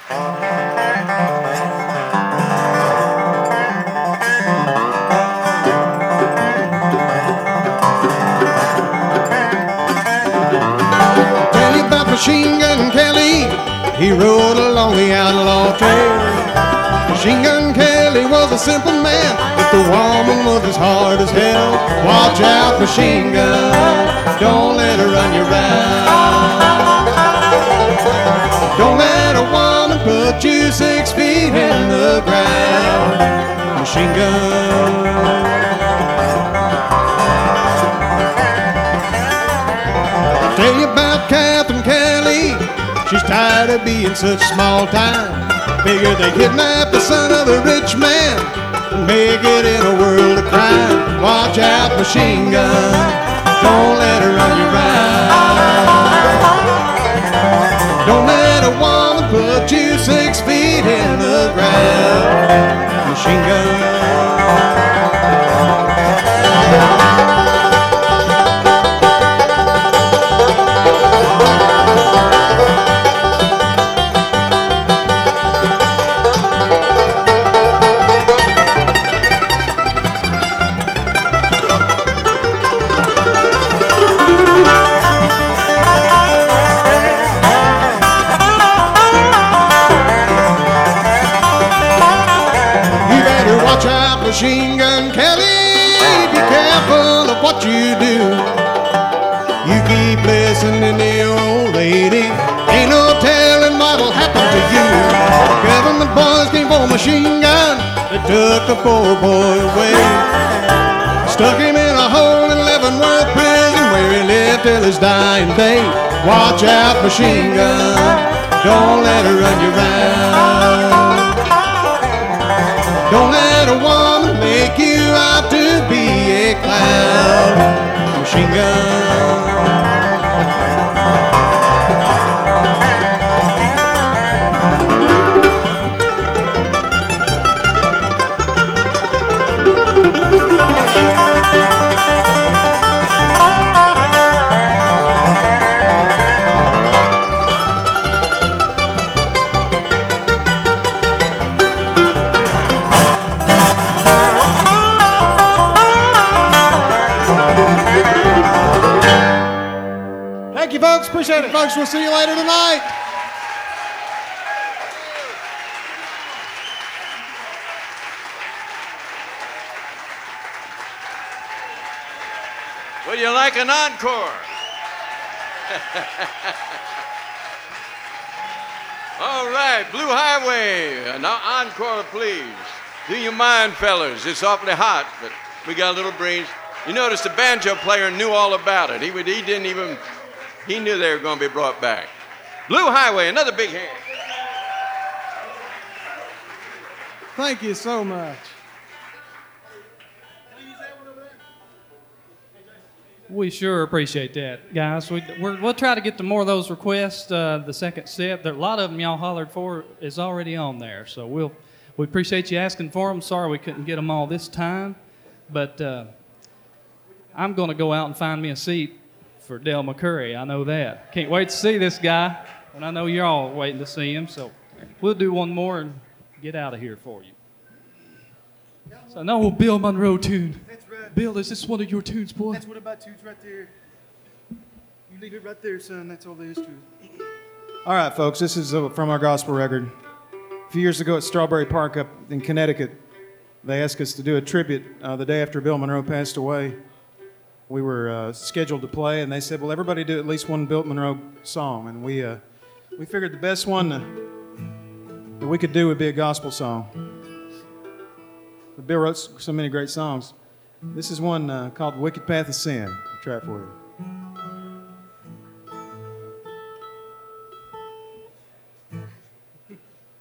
Tell you about Machine Gun Kelly. He rode along the outlaw trail. Machine Gun Kelly was a simple man, but the woman was as hard as hell. Watch out, machine gun, don't let her run you round. Don't let a woman put you 6 feet in the ground. Machine gun. I'll tell you about Catherine Kelly. She's tired of being such small time. Figure they kidnap the son of a rich man and make it in a world of crime. Watch out, machine gun, don't let her run you round. Don't let a woman put you 6 feet in the ground. Machine gun. Machine Gun Kelly, be careful of what you do. You keep listening to your old lady, ain't no telling what'll happen to you. Government boys came for Machine Gun, they took the poor boy away. Stuck him in a hole in Leavenworth prison where he lived till his dying day. Watch out, Machine Gun, don't let her run you round. Don't let a woman make you out to be a clown. Machine gun. Thank you, folks. Appreciate it, folks. We'll see you later tonight. Would you like an encore? All right, Blue Highway, an encore, please. Do you mind, fellas? It's awfully hot, but we got a little breeze. You notice the banjo player knew all about it. He knew they were going to be brought back. Blue Highway, another big hand. Thank you so much. We sure appreciate that, guys. We'll try to get to more of those requests. The second set, a lot of them y'all hollered for is already on there. So we appreciate you asking for them. Sorry we couldn't get them all this time, but I'm going to go out and find me a seat for Del McCurry. I know that. Can't wait to see this guy, and I know you're all waiting to see him. So we'll do one more and get out of here for you. So an old Bill Monroe tune. That's right. Bill, is this one of your tunes, boy? That's one of my tunes right there. You leave it right there, son. That's all there is to it. All right, folks, this is from our gospel record. A few years ago at Strawberry Park up in Connecticut, they asked us to do a tribute the day after Bill Monroe passed away. We were scheduled to play, and they said, well, everybody do at least one Bill Monroe song. And we figured the best one that we could do would be a gospel song. But Bill wrote so many great songs. This is one called Wicked Path of Sin. I'll try it for you.